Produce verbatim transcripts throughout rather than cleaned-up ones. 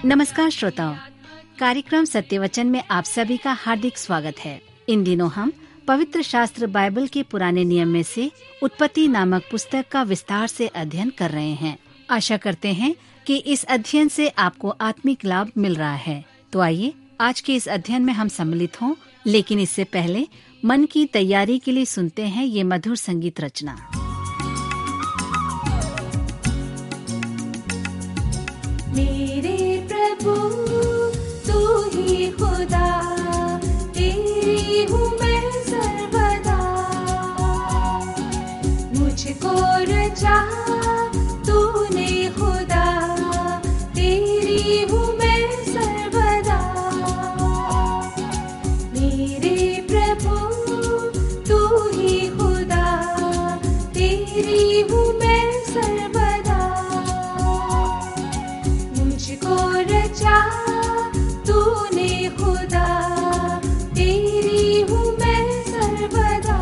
नमस्कार श्रोताओं, कार्यक्रम सत्य वचन में आप सभी का हार्दिक स्वागत है। इन दिनों हम पवित्र शास्त्र बाइबल के पुराने नियम में से उत्पत्ति नामक पुस्तक का विस्तार से अध्ययन कर रहे हैं। आशा करते हैं कि इस अध्ययन से आपको आत्मिक लाभ मिल रहा है। तो आइए आज के इस अध्ययन में हम सम्मिलित हों, लेकिन इससे पहले मन की तैयारी के लिए सुनते हैं ये मधुर संगीत रचना। मेरे प्रभु तू ही खुदा, तेरी हूँ मैं सर्वदा। मुझको रचा तूने खुदा, तेरी हूँ मैं सर्वदा। मेरे प्रभु तू ही खुदा, तेरी हूँ मैं सर्वदा। मुझको रचा तूने खुदा, तेरी हूँ मैं सर्वदा।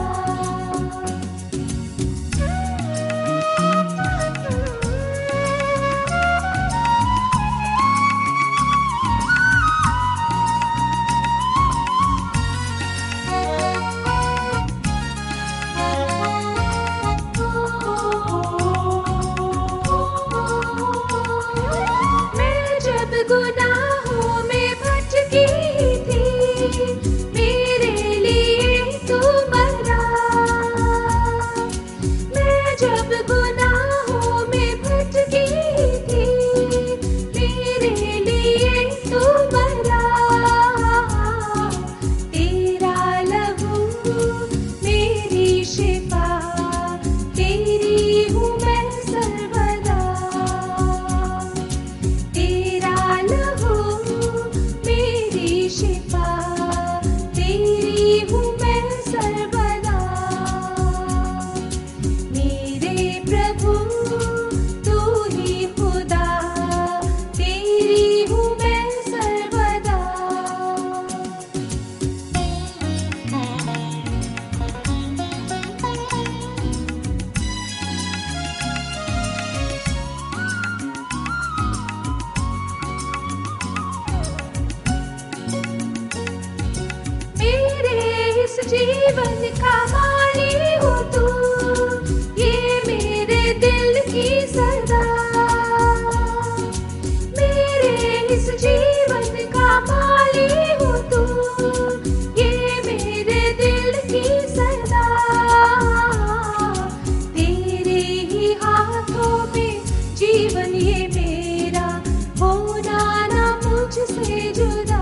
मैं जब गुनाहों में भटकी थी, मेरे लिए तू मरा। मैं जब गुनाहों में भटकी थी, मेरे लिए तू मरा। तेरा लहू मेरी शिफा, तेरी हूँ मैं सर्वदा। तेरा लहू मेरी शिफा, तेरी हूँ मैं सर्वदा। मेरे प्रभु तू ही खुदा, तेरी हूँ मैं सर्वदा। मेरे इस जीवन का माली हो तू, ये मेरे दिल की सदा। मेरे इस जीवन का माली हो तू, ये मेरे दिल की सदा। तेरे ही हाथों में जीवन ये मेरा, होना ना मुझसे जुदा।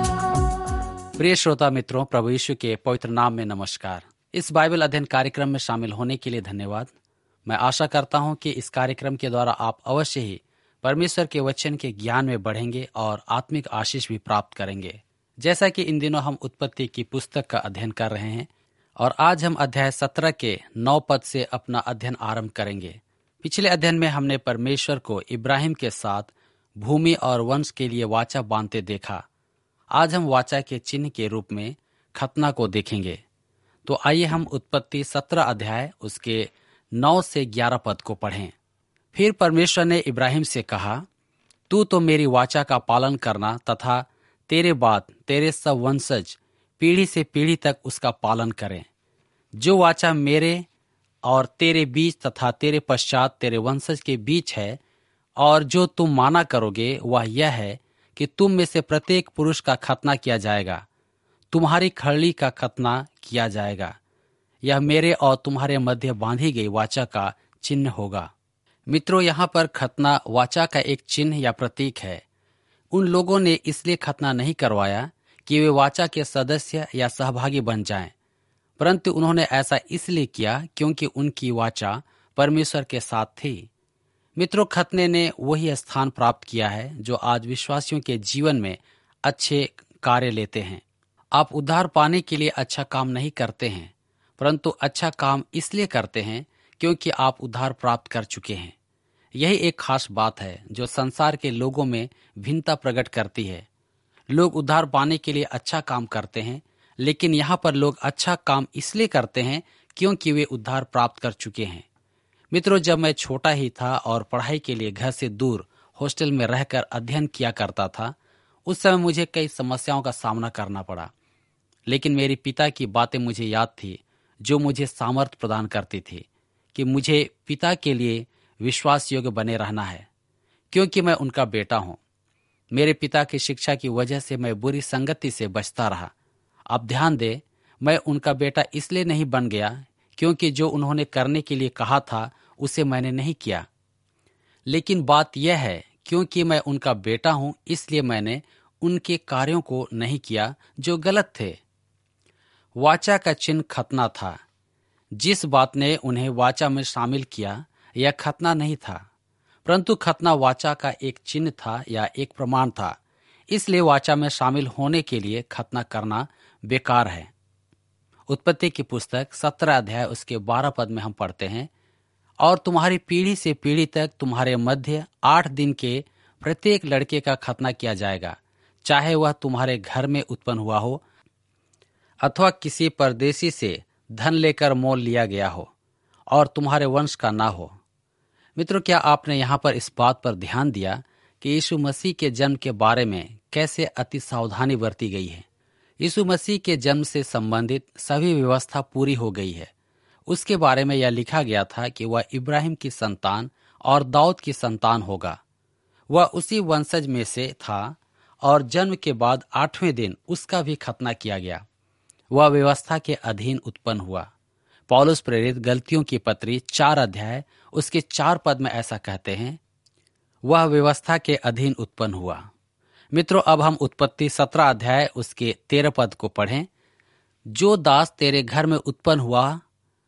प्रिय श्रोता मित्रों, प्रभु यीशु के पवित्र नाम में नमस्कार। इस बाइबल अध्ययन कार्यक्रम में शामिल होने के लिए धन्यवाद। मैं आशा करता हूं कि इस कार्यक्रम के द्वारा आप अवश्य ही परमेश्वर के वचन के ज्ञान में बढ़ेंगे और आत्मिक आशीष भी प्राप्त करेंगे। जैसा कि इन दिनों हम उत्पत्ति की पुस्तक का अध्ययन कर रहे हैं और आज हम अध्याय सत्रह के नौ पद से अपना अध्ययन आरंभ करेंगे। पिछले अध्ययन में हमने परमेश्वर को इब्राहिम के साथ भूमि और वंश के लिए वाचा बांधते देखा। आज हम वाचा के चिन्ह के रूप में खतना को देखेंगे। तो आइए हम उत्पत्ति सत्रह अध्याय उसके नौ से ग्यारह पद को पढ़ें। फिर परमेश्वर ने इब्राहिम से कहा, तू तो मेरी वाचा का पालन करना तथा तेरे बाद तेरे सब वंशज पीढ़ी से पीढ़ी तक उसका पालन करें। जो वाचा मेरे और तेरे बीच तथा तेरे पश्चात तेरे वंशज के बीच है, और जो तुम माना करोगे वह यह है कि तुम में से प्रत्येक पुरुष का खतना किया जाएगा, तुम्हारी खड़ली का खतना किया जाएगा। यह मेरे और तुम्हारे मध्य बांधी गई वाचा का चिन्ह होगा। मित्रों, यहाँ पर खतना वाचा का एक चिन्ह या प्रतीक है। उन लोगों ने इसलिए खतना नहीं करवाया कि वे वाचा के सदस्य या सहभागी बन जाएं, परंतु उन्होंने ऐसा इसलिए किया क्योंकि उनकी वाचा परमेश्वर के साथ थी। मित्रों, खतने ने वही स्थान प्राप्त किया है जो आज विश्वासियों के जीवन में अच्छे कार्य लेते हैं। आप उद्धार पाने के लिए अच्छा काम नहीं करते हैं, परंतु अच्छा काम इसलिए करते हैं क्योंकि आप उद्धार प्राप्त कर चुके हैं। यही एक खास बात है जो संसार के लोगों में भिन्नता प्रकट करती है। लोग उद्धार पाने के लिए अच्छा काम करते हैं, लेकिन यहाँ पर लोग अच्छा काम इसलिए करते हैं क्योंकि वे उद्धार प्राप्त कर चुके हैं। मित्रों, जब मैं छोटा ही था और पढ़ाई के लिए घर से दूर हॉस्टल में रहकर अध्ययन किया करता था, उस समय मुझे कई समस्याओं का सामना करना पड़ा। लेकिन मेरे पिता की बातें मुझे याद थी, जो मुझे सामर्थ्य प्रदान करती थी कि मुझे पिता के लिए विश्वास योग्य बने रहना है, क्योंकि मैं उनका बेटा हूं। मेरे पिता की शिक्षा की वजह से मैं बुरी संगति से बचता रहा। अब ध्यान दे, मैं उनका बेटा इसलिए नहीं बन गया क्योंकि जो उन्होंने करने के लिए कहा था उसे मैंने नहीं किया, लेकिन बात यह है क्योंकि मैं उनका बेटा हूं इसलिए मैंने उनके कार्यों को नहीं किया जो गलत थे। वाचा का चिन्ह खतना था। जिस बात ने उन्हें वाचा में शामिल किया यह खतना नहीं था, परंतु खतना वाचा का एक चिन्ह था या एक प्रमाण था। इसलिए वाचा में शामिल होने के लिए खतना करना बेकार है। उत्पत्ति की पुस्तक सत्रह अध्याय उसके बारह पद में हम पढ़ते हैं, और तुम्हारी पीढ़ी से पीढ़ी तक तुम्हारे मध्य आठ दिन के प्रत्येक लड़के का खतना किया जाएगा, चाहे वह तुम्हारे घर में उत्पन्न हुआ हो अथवा किसी परदेशी से धन लेकर मोल लिया गया हो और तुम्हारे वंश का ना हो। मित्रों, क्या आपने यहाँ पर इस बात पर ध्यान दिया कि यीशु मसीह के जन्म के बारे में कैसे अति सावधानी बरती गई है। यीशु मसीह के जन्म से संबंधित सभी व्यवस्था पूरी हो गई है। उसके बारे में यह लिखा गया था कि वह इब्राहिम की संतान और दाऊद की संतान होगा। वह उसी वंशज में से था और जन्म के बाद आठवें दिन उसका भी खतना किया गया। वह व्यवस्था के अधीन उत्पन्न हुआ। पौलुस प्रेरित गलतियों की पत्री चार अध्याय उसके चार पद में ऐसा कहते हैं, वह व्यवस्था के अधीन उत्पन्न हुआ। मित्रों, अब हम उत्पत्ति सत्रह अध्याय उसके तेरह पद को पढ़ें। जो दास तेरे घर में उत्पन्न हुआ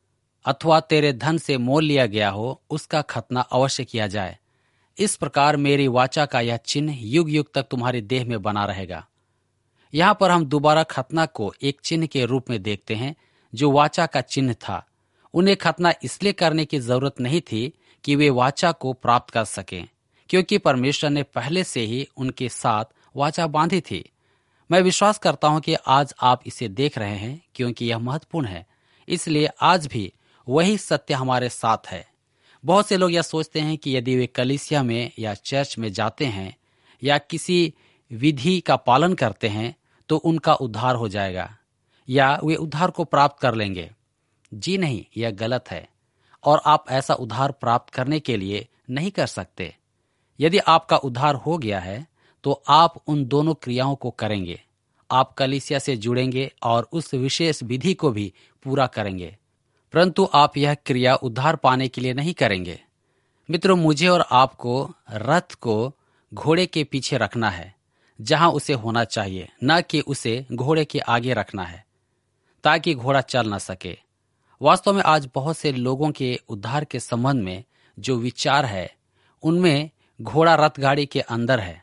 अथवा तेरे धन से मोल लिया गया हो, उसका खतना अवश्य किया जाए। इस प्रकार मेरी वाचा का यह चिन्ह युग युग तक तुम्हारे देह में बना रहेगा। यहाँ पर हम दोबारा खतना को एक चिन्ह के रूप में देखते हैं जो वाचा का चिन्ह था। उन्हें खतना इसलिए करने की जरूरत नहीं थी कि वे वाचा को प्राप्त कर सकें, क्योंकि परमेश्वर ने पहले से ही उनके साथ वाचा बांधी थी। मैं विश्वास करता हूं कि आज आप इसे देख रहे हैं, क्योंकि यह महत्वपूर्ण है। इसलिए आज भी वही सत्य हमारे साथ है। बहुत से लोग यह सोचते हैं कि यदि वे कलीसिया में या चर्च में जाते हैं या किसी विधि का पालन करते हैं तो उनका उद्धार हो जाएगा या वे उद्धार को प्राप्त कर लेंगे। जी नहीं, यह गलत है और आप ऐसा उद्धार प्राप्त करने के लिए नहीं कर सकते। यदि आपका उद्धार हो गया है तो आप उन दोनों क्रियाओं को करेंगे। आप कलीसिया से जुड़ेंगे और उस विशेष विधि को भी पूरा करेंगे, परंतु आप यह क्रिया उद्धार पाने के लिए नहीं करेंगे। मित्रों, मुझे और आपको रथ को घोड़े के पीछे रखना है जहां उसे होना चाहिए, न कि उसे घोड़े के आगे रखना है ताकि घोड़ा चल न सके। वास्तव में आज बहुत से लोगों के उद्धार के संबंध में जो विचार है उनमें घोड़ा रथ गाड़ी के अंदर है।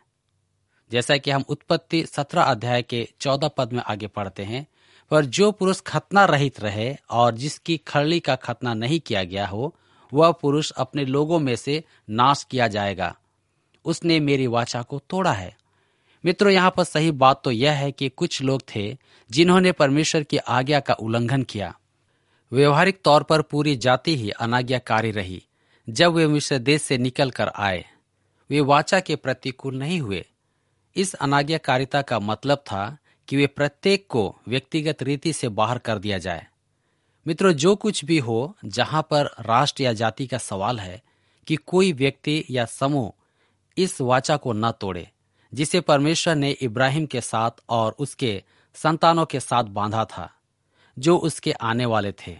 जैसा कि हम उत्पत्ति सत्रह अध्याय के चौदह पद में आगे पढ़ते हैं, पर जो पुरुष खतना रहित रहे और जिसकी खड़ली का खतना नहीं किया गया हो, वह पुरुष अपने लोगों में से नाश किया जाएगा। उसने मेरी वाचा को तोड़ा है। मित्रों, यहाँ पर सही बात तो यह है कि कुछ लोग थे जिन्होंने परमेश्वर की आज्ञा का उल्लंघन किया। व्यवहारिक तौर पर पूरी जाति ही अनाज्ञाकारी रही। जब वे मिस्र देश से निकल कर आए, वे वाचा के प्रतिकूल नहीं हुए। इस अनाज्ञाकारिता का मतलब था कि वे प्रत्येक को व्यक्तिगत रीति से बाहर कर दिया जाए। मित्रों, जो कुछ भी हो, जहां पर राष्ट्र या जाति का सवाल है कि कोई व्यक्ति या समूह इस वाचा को न तोड़े जिसे परमेश्वर ने इब्राहिम के साथ और उसके संतानों के साथ बांधा था, जो उसके आने वाले थे।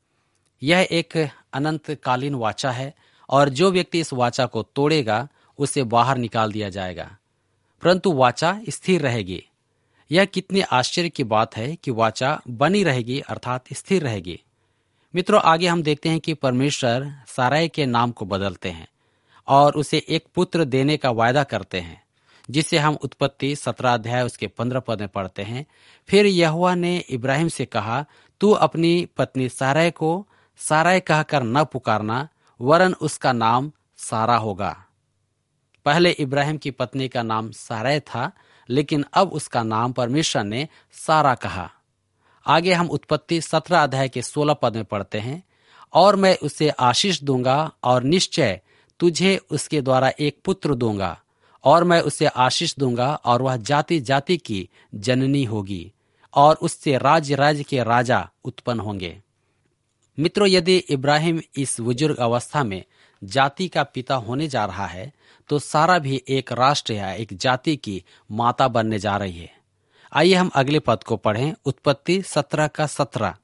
यह एक अनंतकालीन वाचा है और जो व्यक्ति इस वाचा को तोड़ेगा उसे बाहर निकाल दिया जाएगा, परंतु वाचा स्थिर रहेगी। यह कितनी आश्चर्य की बात है कि वाचा बनी रहेगी, अर्थात स्थिर रहेगी। मित्रों, आगे हम देखते हैं कि परमेश्वर सारै के नाम को बदलते हैं और उसे एक पुत्र देने का वायदा करते हैं, जिसे हम उत्पत्ति सत्रह अध्याय उसके पंद्रह पद में पढ़ते हैं। फिर यहोवा ने इब्राहिम से कहा, तू अपनी पत्नी सारै को सारै कहकर न पुकारना, वरन उसका नाम सारा होगा। पहले इब्राहिम की पत्नी का नाम सारै था, लेकिन अब उसका नाम परमेश्वर ने सारा कहा। आगे हम उत्पत्ति सत्रह अध्याय के सोलह पद में पढ़ते हैं, और मैं उसे आशीष दूंगा और निश्चय तुझे उसके द्वारा एक पुत्र दूंगा और मैं उसे आशीष दूंगा और वह जाति जाति की जननी होगी और उससे राज्य राज्य के राजा उत्पन्न होंगे। मित्रों, यदि इब्राहिम इस बुजुर्ग अवस्था में जाति का पिता होने जा रहा है तो सारा भी एक राष्ट्र या एक जाति की माता बनने जा रही है। आइए हम अगले पद को पढ़ें, उत्पत्ति सत्रह का सत्रह।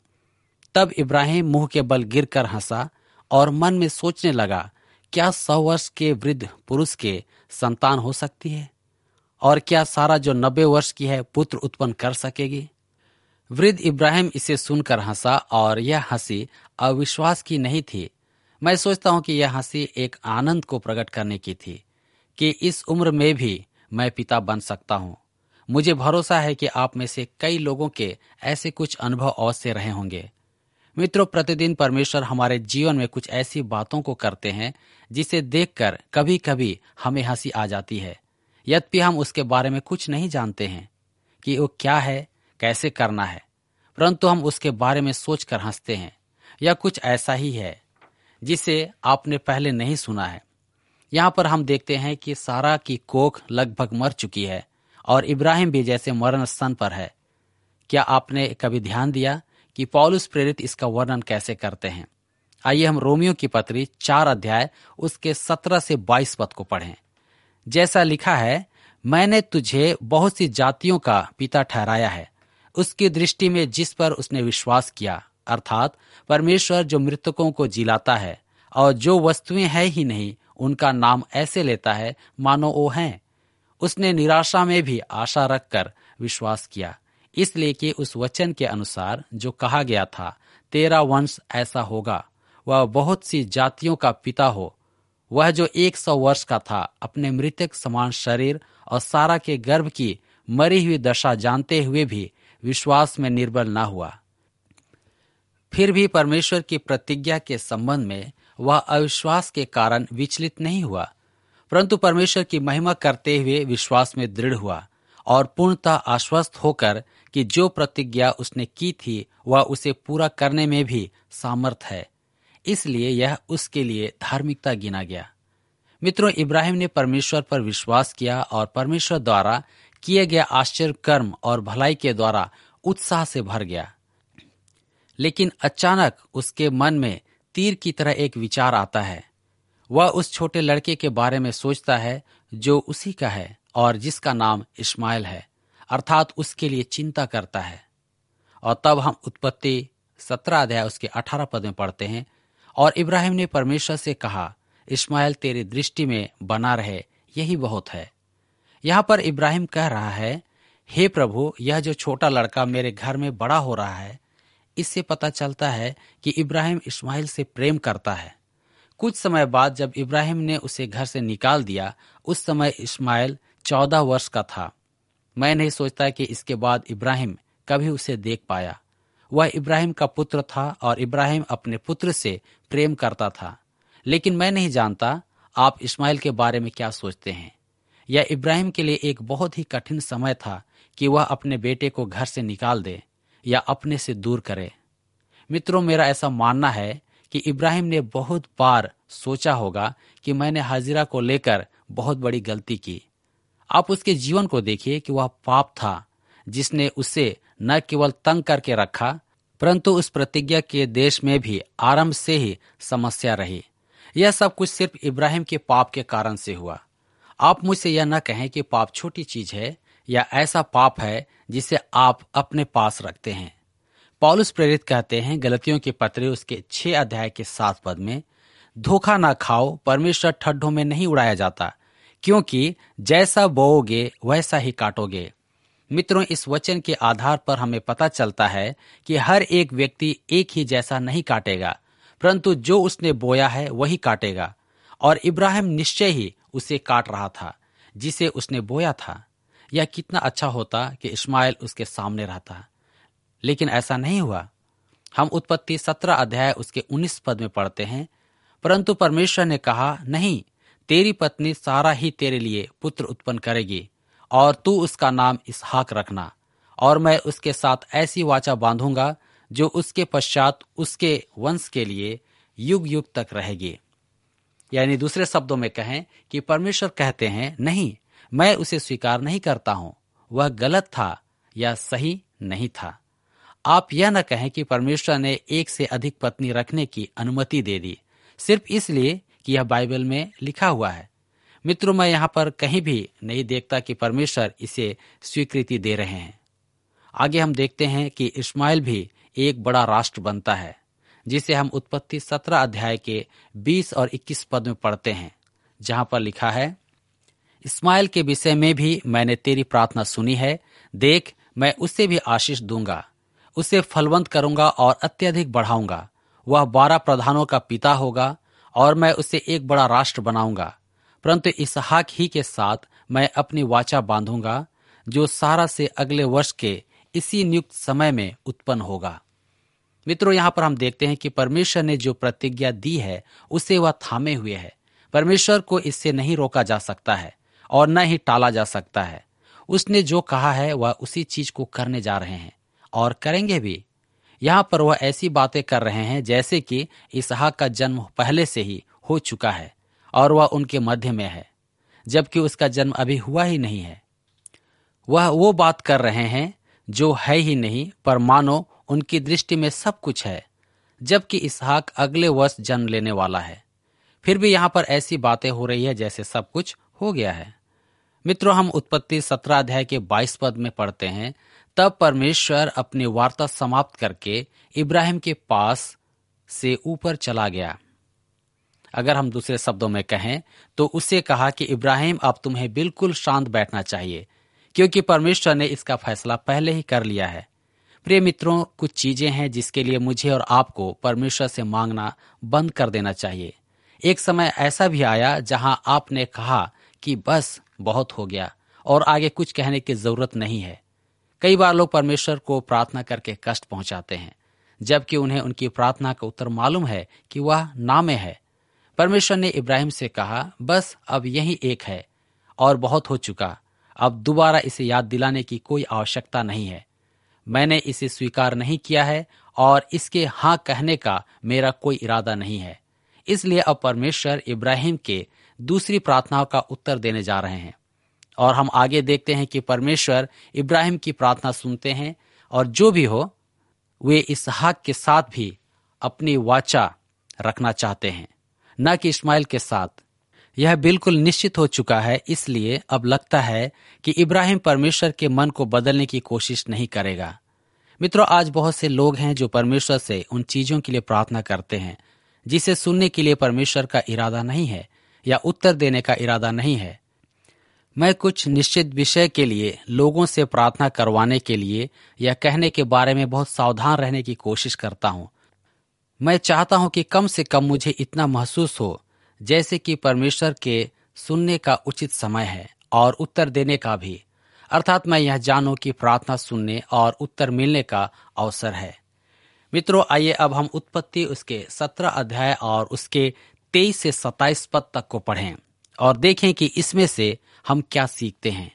तब इब्राहिम मुंह के बल गिरकर हंसा और मन में सोचने लगा, क्या सौ वर्ष के वृद्ध पुरुष के संतान हो सकती है? और क्या सारा जो नब्बे वर्ष की है पुत्र उत्पन्न कर सकेगी? वृद्ध इब्राहिम इसे सुनकर हंसा और यह हंसी अविश्वास की नहीं थी। मैं सोचता हूं कि यह हंसी एक आनंद को प्रकट करने की थी कि इस उम्र में भी मैं पिता बन सकता हूं। मुझे भरोसा है कि आप में से कई लोगों के ऐसे कुछ अनुभव अवश्य रहे होंगे। मित्रों, प्रतिदिन परमेश्वर हमारे जीवन में कुछ ऐसी बातों को करते हैं जिसे देखकर कभी कभी हमें हंसी आ जाती है, यद्यपि हम उसके बारे में कुछ नहीं जानते हैं कि वो क्या है, कैसे करना है, परंतु हम उसके बारे में सोचकर हंसते हैं। यह कुछ ऐसा ही है जिसे आपने पहले नहीं सुना है। यहाँ पर हम देखते हैं कि सारा की कोख लगभग मर चुकी है और इब्राहिम भी जैसे मरण स्तन पर है। क्या आपने कभी ध्यान दिया कि पौलुस प्रेरित इसका वर्णन कैसे करते हैं? आइए हम रोमियो की पत्री चार अध्याय उसके सत्रह से बाईस पद को पढ़ें। जैसा लिखा है, मैंने तुझे बहुत सी जातियों का पिता ठहराया है, उसकी दृष्टि में जिस पर उसने विश्वास किया, अर्थात परमेश्वर जो मृतकों को जिलाता है और जो वस्तुएं है ही नहीं उनका नाम ऐसे लेता है मानो वो हैं। उसने निराशा में भी आशा रखकर विश्वास किया, इसलिए कि उस वचन के अनुसार जो कहा गया था, तेरा वंश ऐसा होगा, वह बहुत सी जातियों का पिता हो। वह जो एक सौ वर्ष का था, अपने मृतक समान शरीर और सारा के गर्भ की मरी हुई दशा जानते हुए भी विश्वास में निर्बल न हुआ। फिर भी परमेश्वर की प्रतिज्ञा के संबंध में वह अविश्वास के कारण विचलित नहीं हुआ, परंतु परमेश्वर की महिमा करते हुए विश्वास में दृढ़ हुआ और पूर्णतः आश्वस्त होकर कि जो प्रतिज्ञा उसने की थी वह उसे पूरा करने में भी सामर्थ है, इसलिए यह उसके लिए धार्मिकता गिना गया। मित्रों, इब्राहिम ने परमेश्वर पर विश्वास किया और परमेश्वर द्वारा किए गए आश्चर्य कर्म और भलाई के द्वारा उत्साह से भर गया। लेकिन अचानक उसके मन में तीर की तरह एक विचार आता है। वह उस छोटे लड़के के बारे में सोचता है जो उसी का है और जिसका नाम इस्माइल है, अर्थात उसके लिए चिंता करता है। और तब हम उत्पत्ति सत्रह अध्याय उसके अठारह पद में पढ़ते हैं, और इब्राहिम ने परमेश्वर से कहा, इस्माइल तेरी दृष्टि में बना रहे, यही बहुत है। यहाँ पर इब्राहिम कह रहा है, हे प्रभु, यह जो छोटा लड़का मेरे घर में बड़ा हो रहा है, इससे पता चलता है कि इब्राहिम इस्माइल से प्रेम करता है। कुछ समय बाद जब इब्राहिम ने उसे घर से निकाल दिया, उस समय इस्माइल चौदह वर्ष का था। मैं नहीं सोचता कि इसके बाद इब्राहिम कभी उसे देख पाया। वह इब्राहिम का पुत्र था और इब्राहिम अपने पुत्र से प्रेम करता था। लेकिन मैं नहीं जानता आप इस्माइल के बारे में क्या सोचते हैं। यह इब्राहिम के लिए एक बहुत ही कठिन समय था कि वह अपने बेटे को घर से निकाल दे या अपने से दूर करे। मित्रों, मेरा ऐसा मानना है कि इब्राहिम ने बहुत बार सोचा होगा कि मैंने हाजिरा को लेकर बहुत बड़ी गलती की। आप उसके जीवन को देखिए कि वह पाप था जिसने उसे न केवल तंग करके रखा, परंतु उस प्रतिज्ञा के देश में भी आरंभ से ही समस्या रही। यह सब कुछ सिर्फ इब्राहिम के पाप के कारण से हुआ। आप मुझसे यह न कहें कि पाप छोटी चीज है या ऐसा पाप है जिसे आप अपने पास रखते हैं। पौलुस प्रेरित कहते हैं गलतियों के पत्र उसके छह अध्याय के सात पद में, धोखा ना खाओ, परमेश्वर ठड्डों में नहीं उड़ाया जाता, क्योंकि जैसा बोओगे वैसा ही काटोगे। मित्रों, इस वचन के आधार पर हमें पता चलता है कि हर एक व्यक्ति एक ही जैसा नहीं काटेगा, परंतु जो उसने बोया है वही काटेगा। और इब्राहिम निश्चय ही उसे काट रहा था जिसे उसने बोया था। यह कितना अच्छा होता कि इस्माइल उसके सामने रहता, लेकिन ऐसा नहीं हुआ। हम उत्पत्ति सत्रह अध्याय उसके उन्नीस पद में पढ़ते हैं, परंतु परमेश्वर ने कहा, नहीं, तेरी पत्नी सारा ही तेरे लिए पुत्र उत्पन्न करेगी और तू उसका नाम इसहाक रखना, और मैं उसके साथ ऐसी वाचा बांधूंगा जो उसके पश्चात उसके वंश के लिए युग युग तक रहेगी। यानी दूसरे शब्दों में कहें कि परमेश्वर कहते हैं, नहीं, मैं उसे स्वीकार नहीं करता हूं, वह गलत था या सही नहीं था। आप यह न कहें कि परमेश्वर ने एक से अधिक पत्नी रखने की अनुमति दे दी सिर्फ इसलिए कि यह बाइबल में लिखा हुआ है। मित्रों, मैं यहाँ पर कहीं भी नहीं देखता कि परमेश्वर इसे स्वीकृति दे रहे हैं। आगे हम देखते हैं कि इस्माइल भी एक बड़ा राष्ट्र बनता है, जिसे हम उत्पत्ति सत्रह अध्याय के बीस और इक्कीस पद में पढ़ते हैं, जहां पर लिखा है, इस्माइल के विषय में भी मैंने तेरी प्रार्थना सुनी है। देख, मैं उसे भी आशीष दूंगा, उसे फलवंत करूंगा और अत्यधिक बढ़ाऊंगा। वह बारह प्रधानों का पिता होगा और मैं उसे एक बड़ा राष्ट्र बनाऊंगा। परंतु इसहाक ही के साथ मैं अपनी वाचा बांधूंगा, जो सारा से अगले वर्ष के इसी नियुक्त समय में उत्पन्न होगा। मित्रों, यहाँ पर हम देखते हैं कि परमेश्वर ने जो प्रतिज्ञा दी है उसे वह थामे हुए है। परमेश्वर को इससे नहीं रोका जा सकता है और न ही टाला जा सकता है। उसने जो कहा है वह उसी चीज को करने जा रहे हैं और करेंगे भी। यहाँ पर वह ऐसी बातें कर रहे हैं जैसे कि इसहाक का जन्म पहले से ही हो चुका है और वह उनके मध्य में है, जबकि उसका जन्म अभी हुआ ही नहीं है। वह वो बात कर रहे हैं जो है ही नहीं, पर मानो उनकी दृष्टि में सब कुछ है, जबकि इसहाक अगले वर्ष जन्म लेने वाला है। फिर भी यहाँ पर ऐसी बातें हो रही है जैसे सब कुछ हो गया है। मित्रों, हम उत्पत्ति सत्रह अध्याय के बाईस पद में पढ़ते हैं, तब परमेश्वर अपनी वार्ता समाप्त करके इब्राहिम के पास से ऊपर चला गया। अगर हम दूसरे शब्दों में कहें तो उसे कहा कि इब्राहिम, अब तुम्हें बिल्कुल शांत बैठना चाहिए, क्योंकि परमेश्वर ने इसका फैसला पहले ही कर लिया है। प्रिय मित्रों, कुछ चीजें हैं जिसके लिए मुझे और आपको परमेश्वर से मांगना बंद कर देना चाहिए। एक समय ऐसा भी आया जहां आपने कहा कि बस बहुत हो गया और आगे कुछ कहने की जरूरत नहीं है। कई बार लोग परमेश्वर को प्रार्थना करके कष्ट पहुंचाते हैं, जबकि उन्हें उनकी प्रार्थना का उत्तर मालूम है कि वह ना में है। परमेश्वर ने इब्राहिम से कहा, बस अब यही एक है और बहुत हो चुका, अब दोबारा इसे याद दिलाने की कोई आवश्यकता नहीं है। मैंने इसे स्वीकार नहीं किया है और इसके हाँ कहने का मेरा कोई इरादा नहीं है। इसलिए अब परमेश्वर इब्राहिम के दूसरी प्रार्थनाओं का उत्तर देने जा रहे हैं और हम आगे देखते हैं कि परमेश्वर इब्राहिम की प्रार्थना सुनते हैं और जो भी हो, वे इसहाक के साथ भी अपनी वाचा रखना चाहते हैं, न कि इस्माइल के साथ। यह बिल्कुल निश्चित हो चुका है, इसलिए अब लगता है कि इब्राहिम परमेश्वर के मन को बदलने की कोशिश नहीं करेगा। मित्रों, आज बहुत से लोग हैं जो परमेश्वर से उन चीजों के लिए प्रार्थना करते हैं जिसे सुनने के लिए परमेश्वर का इरादा नहीं है या उत्तर देने का इरादा नहीं है। मैं कुछ निश्चित विषय के लिए लोगों से प्रार्थना करवाने के लिए या कहने के बारे में बहुत सावधान रहने की कोशिश करता हूं। मैं चाहता हूं कि कम से कम मुझे इतना महसूस हो जैसे कि परमेश्वर के सुनने का उचित समय है और उत्तर देने का भी, अर्थात मैं यह जानूं कि प्रार्थना सुनने और उत्तर मिलने का अवसर है। मित्रों, आइए अब हम उत्पत्ति उसके सत्रह अध्याय और उसके तेईस से सत्ताईस पद तक को पढ़ें और देखें कि इसमें से हम क्या सीखते हैं।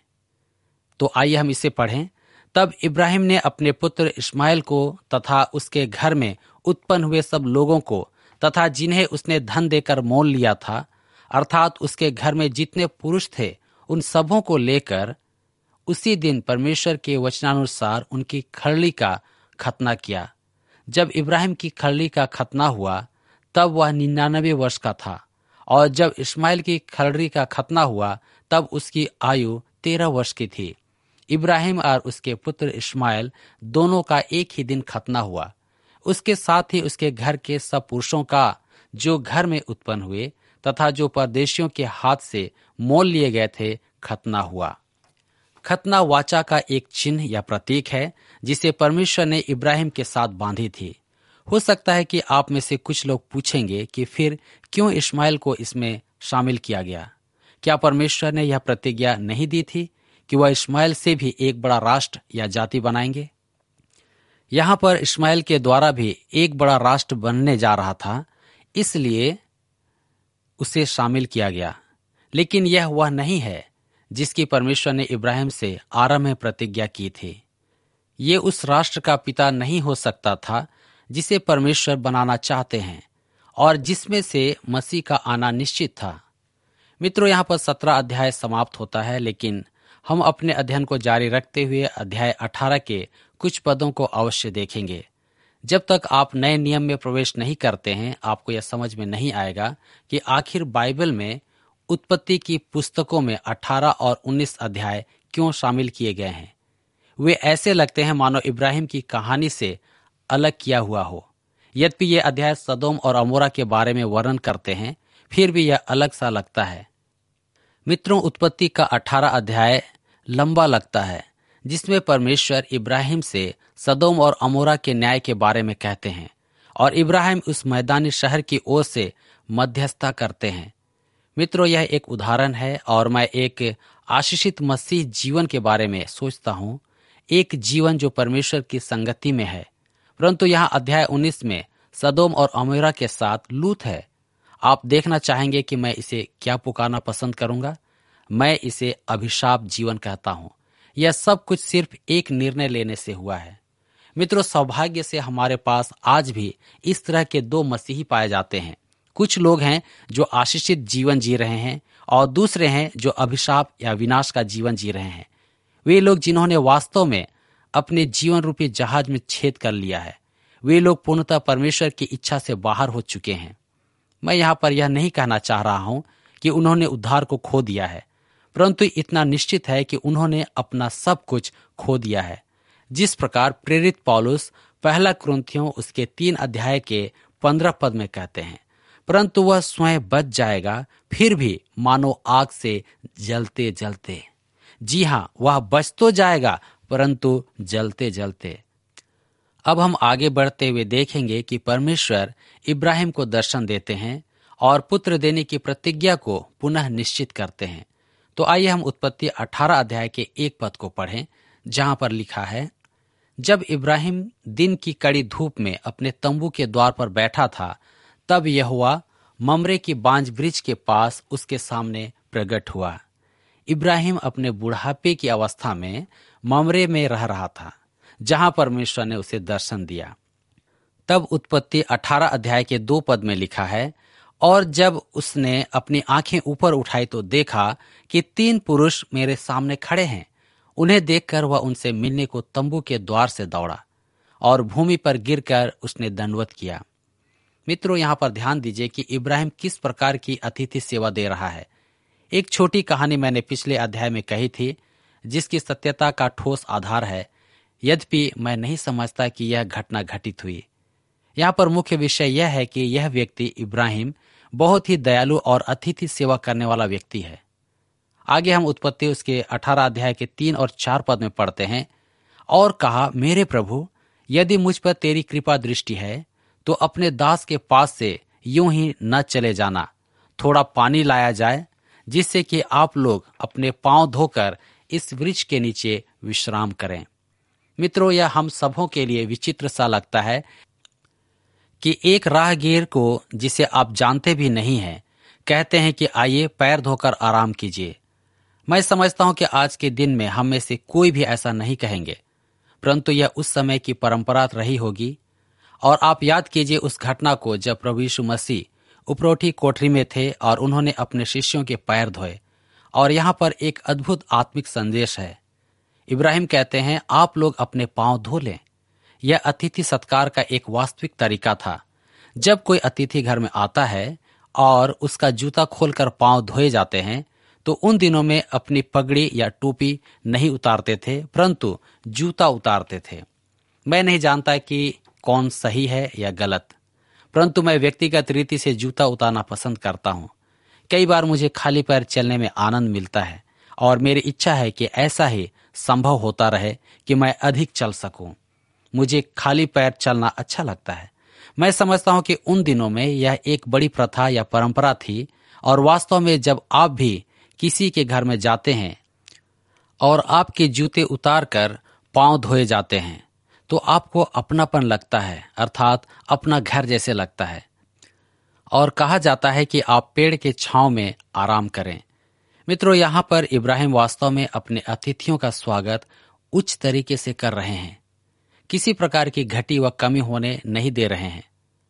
तो आइए हम इसे पढ़ें। तब इब्राहिम ने अपने पुत्र इस्माइल को तथा उसके घर में उत्पन्न हुए सब लोगों को तथा जिन्हें उसने धन देकर मोल लिया था, अर्थात उसके घर में जितने पुरुष थे, उन सबों को लेकर उसी दिन परमेश्वर के वचनानुसार उनकी खलड़ी का खतना किया। जब इब्राहिम की खलड़ी का खतना हुआ तब वह निन्यानवे वर्ष का था, और जब इस्माइल की खलड़ी का खतना हुआ तब उसकी आयु तेरह वर्ष की थी। इब्राहिम और उसके पुत्र इस्माइल दोनों का एक ही दिन खतना हुआ। उसके साथ ही उसके घर के सब पुरुषों का जो घर में उत्पन्न हुए तथा जो परदेशियों के हाथ से मोल लिए गए थे खतना हुआ। खतना वाचा का एक चिन्ह या प्रतीक है जिसे परमेश्वर ने इब्राहिम के साथ बांधी थी। हो सकता है कि आप में से कुछ लोग पूछेंगे कि फिर क्यों इस्माइल को इसमें शामिल किया गया? क्या परमेश्वर ने यह प्रतिज्ञा नहीं दी थी कि वह इस्माइल से भी एक बड़ा राष्ट्र या जाति बनाएंगे? यहाँ पर इस्माइल के द्वारा भी एक बड़ा राष्ट्र बनने जा रहा था, इसलिए उसे शामिल किया गया। लेकिन यह वह नहीं है जिसकी परमेश्वर ने इब्राहिम से आरंभ में प्रतिज्ञा की थी। ये उस राष्ट्र का पिता नहीं हो सकता था जिसे परमेश्वर बनाना चाहते हैं, और जिसमें से मसीह का आना निश्चित था। मित्रों, यहाँ पर सत्रह अध्याय समाप्त होता है, लेकिन हम अपने अध्ययन को जारी रखते हुए अध्याय अठारह के कुछ पदों को अवश्य देखेंगे। जब तक आप नए नियम में प्रवेश नहीं करते हैं, आपको यह समझ में नहीं आएगा कि आखिर बाइबल में उत्पत्ति की पुस्तकों में अठारह और उन्नीस अध्याय क्यों शामिल किए गए हैं। वे ऐसे लगते हैं मानो इब्राहिम की कहानी से अलग किया हुआ हो। यद्यपि ये अध्याय सदोम और अमोरा के बारे में वर्णन करते हैं, फिर भी यह अलग सा लगता है। मित्रों, उत्पत्ति का अठारह अध्याय लंबा लगता है, जिसमें परमेश्वर इब्राहिम से सदोम और अमोरा के न्याय के बारे में कहते हैं और इब्राहिम उस मैदानी शहर की ओर से मध्यस्थता करते हैं। मित्रों, यह एक उदाहरण है और मैं एक आशीषित मसीह जीवन के बारे में सोचता हूँ, एक जीवन जो परमेश्वर की संगति में है। परंतु यहाँ अध्याय उन्नीस में सदोम और अमोरा के साथ लूत है। आप देखना चाहेंगे कि मैं इसे क्या पुकारना पसंद करूंगा। मैं इसे अभिशाप जीवन कहता हूँ। यह सब कुछ सिर्फ एक निर्णय लेने से हुआ है। मित्रों, सौभाग्य से हमारे पास आज भी इस तरह के दो मसीही पाए जाते हैं। कुछ लोग हैं जो आशीषित जीवन जी रहे हैं और दूसरे हैं जो अभिशाप या विनाश का जीवन जी रहे हैं। वे लोग जिन्होंने वास्तव में अपने जीवन रूपी जहाज में छेद कर लिया है, वे लोग पूर्णतः परमेश्वर की इच्छा से बाहर हो चुके हैं। मैं यहाँ पर यह नहीं कहना चाह रहा हूँ कि उन्होंने उद्धार को खो दिया है, परंतु इतना निश्चित है कि उन्होंने अपना सब कुछ खो दिया है। जिस प्रकार प्रेरित पौलुस पहला कुरिन्थियों उसके तीन अध्याय के पंद्रह पद में कहते हैं, परंतु वह स्वयं बच जाएगा, फिर भी मानो आग से जलते जलते। जी हाँ, वह बच तो जाएगा, परंतु जलते जलते। अब हम आगे बढ़ते हुए देखेंगे कि परमेश्वर इब्राहिम को दर्शन देते हैं और पुत्र देने की प्रतिज्ञा को पुनः निश्चित करते हैं। तो आइए हम उत्पत्ति अठारह अध्याय के एक पद को पढ़ें, जहां पर लिखा है, जब इब्राहिम दिन की कड़ी धूप में अपने तंबू के द्वार पर बैठा था, तब यहोवा ममरे की बांज वृक्ष के पास उसके सामने प्रकट हुआ। इब्राहिम अपने बुढ़ापे की अवस्था में ममरे में रह रहा था, जहां परमेश्वर ने उसे दर्शन दिया। तब उत्पत्ति अठारह अध्याय के दो पद में लिखा है, और जब उसने अपनी आंखें ऊपर उठाई तो देखा कि तीन पुरुष मेरे सामने खड़े हैं। उन्हें देखकर वह उनसे मिलने को तंबू के द्वार से दौड़ा और भूमि पर गिरकर उसने दंडवत किया। मित्रों, यहाँ पर ध्यान दीजिए कि इब्राहिम किस प्रकार की अतिथि सेवा दे रहा है। एक छोटी कहानी मैंने पिछले अध्याय में कही थी, जिसकी सत्यता का ठोस आधार है, यद्यपि मैं नहीं समझता कि यह घटना घटित हुई। यहाँ पर मुख्य विषय यह है कि यह व्यक्ति इब्राहिम बहुत ही दयालु और अतिथि सेवा करने वाला व्यक्ति है। आगे हम उत्पत्ति उसके अठारह अध्याय के तीन और चार पद में पढ़ते हैं, और कहा, मेरे प्रभु, यदि मुझ पर तेरी कृपा दृष्टि है तो अपने दास के पास से यूं ही न चले जाना। थोड़ा पानी लाया जाए, जिससे कि आप लोग अपने पांव धोकर इस वृक्ष के नीचे विश्राम करें। मित्रों, यह हम सबों के लिए विचित्र सा लगता है कि एक राहगीर को, जिसे आप जानते भी नहीं हैं, कहते हैं कि आइए पैर धोकर आराम कीजिए। मैं समझता हूं कि आज के दिन में हम में से कोई भी ऐसा नहीं कहेंगे, परंतु यह उस समय की परंपरा रही होगी। और आप याद कीजिए उस घटना को जब प्रभु यीशु मसीह उपरोठी कोठरी में थे और उन्होंने अपने शिष्यों के पैर धोए। और यहाँ पर एक अद्भुत आत्मिक संदेश है। इब्राहिम कहते हैं, आप लोग अपने पांव धो लें। यह अतिथि सत्कार का एक वास्तविक तरीका था। जब कोई अतिथि घर में आता है और उसका जूता खोलकर पांव धोए जाते हैं, तो उन दिनों में अपनी पगड़ी या टोपी नहीं उतारते थे, परंतु जूता उतारते थे। मैं नहीं जानता कि कौन सही है या गलत, परंतु मैं व्यक्तिगत रीति से जूता उतारना पसंद करता हूँ। कई बार मुझे खाली पैर चलने में आनंद मिलता है और मेरी इच्छा है कि ऐसा ही संभव होता रहे कि मैं अधिक चल सकूं। मुझे खाली पैर चलना अच्छा लगता है। मैं समझता हूं कि उन दिनों में यह एक बड़ी प्रथा या परंपरा थी, और वास्तव में जब आप भी किसी के घर में जाते हैं और आपके जूते उतार कर पांव धोए जाते हैं, तो आपको अपनापन लगता है, अर्थात अपना घर जैसे लगता है। और कहा जाता है कि आप पेड़ के छांव में आराम करें। मित्रों, यहाँ पर इब्राहिम वास्तव में अपने अतिथियों का स्वागत उच्च तरीके से कर रहे हैं। किसी प्रकार की घटी व कमी होने नहीं दे रहे हैं।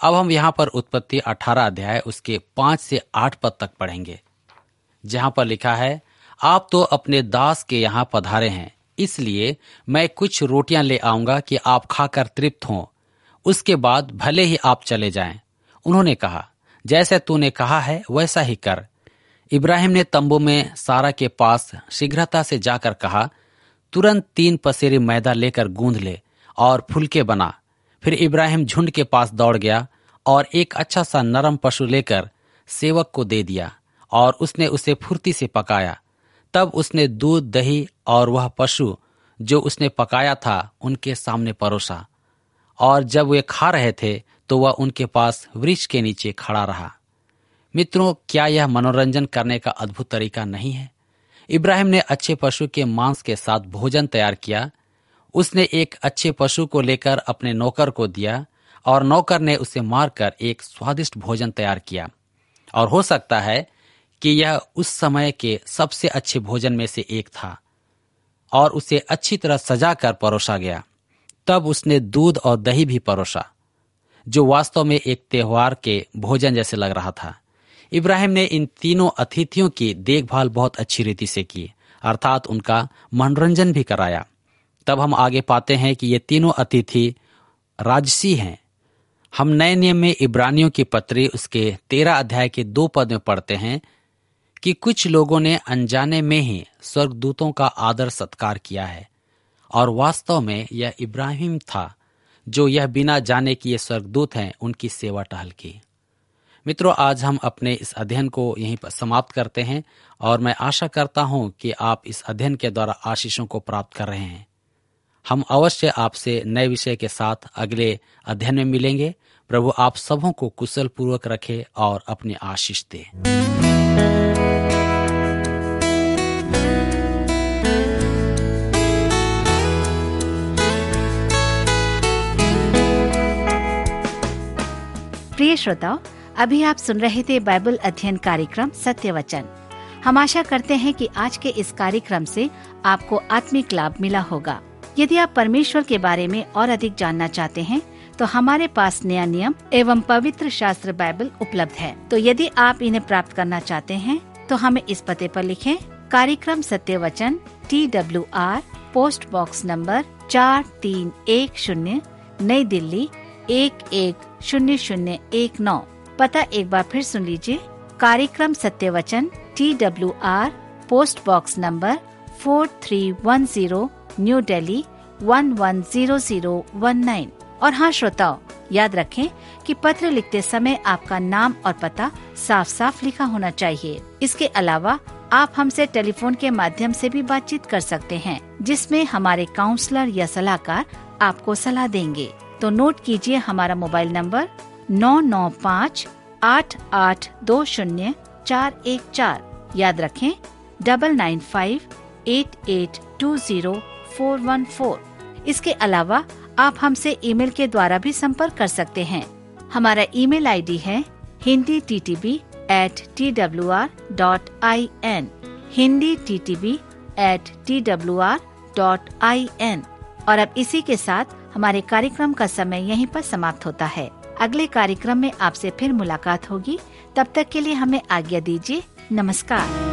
अब हम यहाँ पर उत्पत्ति अठारह अध्याय उसके पांच से आठ पद तक पढ़ेंगे, जहाँ पर लिखा है, आप तो अपने दास के यहाँ पधारे हैं, इसलिए मैं कुछ रोटियां ले आऊंगा कि आप खाकर तृप्त हों, उसके बाद भले ही आप चले जाएं। उन्होंने कहा, जैसे तूने कहा है वैसा ही कर। इब्राहिम ने तंबू में सारा के पास शीघ्रता से जाकर कहा, तुरंत तीन पसेरी मैदा लेकर गूंध ले और फुलके बना। फिर इब्राहिम झुंड के पास दौड़ गया और एक अच्छा सा नरम पशु लेकर सेवक को दे दिया और उसने उसे फुर्ती से पकाया। तब उसने दूध, दही और वह पशु जो उसने पकाया था उनके सामने परोसा, और जब वे खा रहे थे तो वह उनके पास वृक्ष के नीचे खड़ा रहा। मित्रों, क्या यह मनोरंजन करने का अद्भुत तरीका नहीं है? इब्राहिम ने अच्छे पशु के मांस के साथ भोजन तैयार किया। उसने एक अच्छे पशु को लेकर अपने नौकर को दिया और नौकर ने उसे मारकर एक स्वादिष्ट भोजन तैयार किया। और हो सकता है कि यह उस समय के सबसे अच्छे भोजन में से एक था और उसे अच्छी तरह सजाकर परोसा गया। तब उसने दूध और दही भी परोसा, जो वास्तव में एक त्योहार के भोजन जैसे लग रहा था। इब्राहिम ने इन तीनों अतिथियों की देखभाल बहुत अच्छी रीति से की, अर्थात उनका मनोरंजन भी कराया। तब हम आगे पाते हैं कि ये तीनों अतिथि राजसी हैं। हम नए नियम में इब्रानियों की पत्री उसके तेरह अध्याय के दो पद में पढ़ते हैं कि कुछ लोगों ने अनजाने में ही स्वर्गदूतों का आदर सत्कार किया है, और वास्तव में यह इब्राहिम था जो यह बिना जाने कि ये स्वर्गदूत हैं उनकी सेवा टहल की। मित्रों, आज हम अपने इस अध्ययन को यहीं पर समाप्त करते हैं और मैं आशा करता हूं कि आप इस अध्ययन के द्वारा आशीषों को प्राप्त कर रहे हैं। हम अवश्य आपसे नए विषय के साथ अगले अध्ययन में मिलेंगे। प्रभु आप सबों को कुशल पूर्वक रखे और अपनी आशीष दे। प्रिय श्रोताओ, अभी आप सुन रहे थे बाइबल अध्ययन कार्यक्रम सत्य वचन। हम आशा करते हैं कि आज के इस कार्यक्रम से आपको आत्मिक लाभ मिला होगा। यदि आप परमेश्वर के बारे में और अधिक जानना चाहते हैं तो हमारे पास नया नियम एवं पवित्र शास्त्र बाइबल उपलब्ध है। तो यदि आप इन्हें प्राप्त करना चाहते हैं तो हमें इस पते पर लिखें। कार्यक्रम Satya Vachan, T W R, post box number चार तीन एक शून्य, नई दिल्ली एक एक शून्य शून्य एक नौ। पता एक बार फिर सुन लीजिए। कार्यक्रम Satya Vachan, T W R, post box number four three one zero, New Delhi one one zero zero one nine. और हाँ श्रोताओ, याद रखें कि पत्र लिखते समय आपका नाम और पता साफ साफ लिखा होना चाहिए। इसके अलावा आप हमसे टेलीफोन के माध्यम से भी बातचीत कर सकते हैं, जिसमें हमारे काउंसलर या सलाहकार आपको सलाह देंगे। तो नोट कीजिए हमारा मोबाइल नंबर नौ नौ पाँच आठ आठ दो शून्य चार एक चार। याद रखें double nine five eight eight two zero four one four. इसके अलावा आप हमसे ईमेल के द्वारा भी संपर्क कर सकते हैं। हमारा ईमेल आईडी है Hindi T T B at T W R dot I N, Hindi T T B at T W R dot I N. और अब इसी के साथ हमारे कार्यक्रम का समय यहीं पर समाप्त होता है। अगले कार्यक्रम में आपसे फिर मुलाकात होगी। तब तक के लिए हमें आज्ञा दीजिए। नमस्कार।